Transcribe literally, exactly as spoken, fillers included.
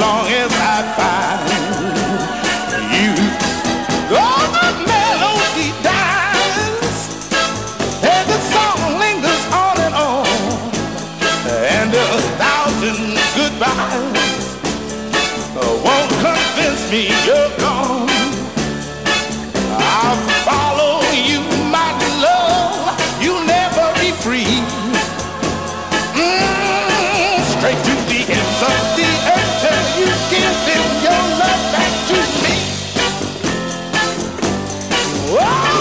long as I find you. Oh, the melody dies, and the song lingers on and on, and a thousand goodbyes won't convince me you're gone. I'll follow you, my love, you'll never be free. Mm, straight to the ends of the earth till you give them your love back to me. Whoa!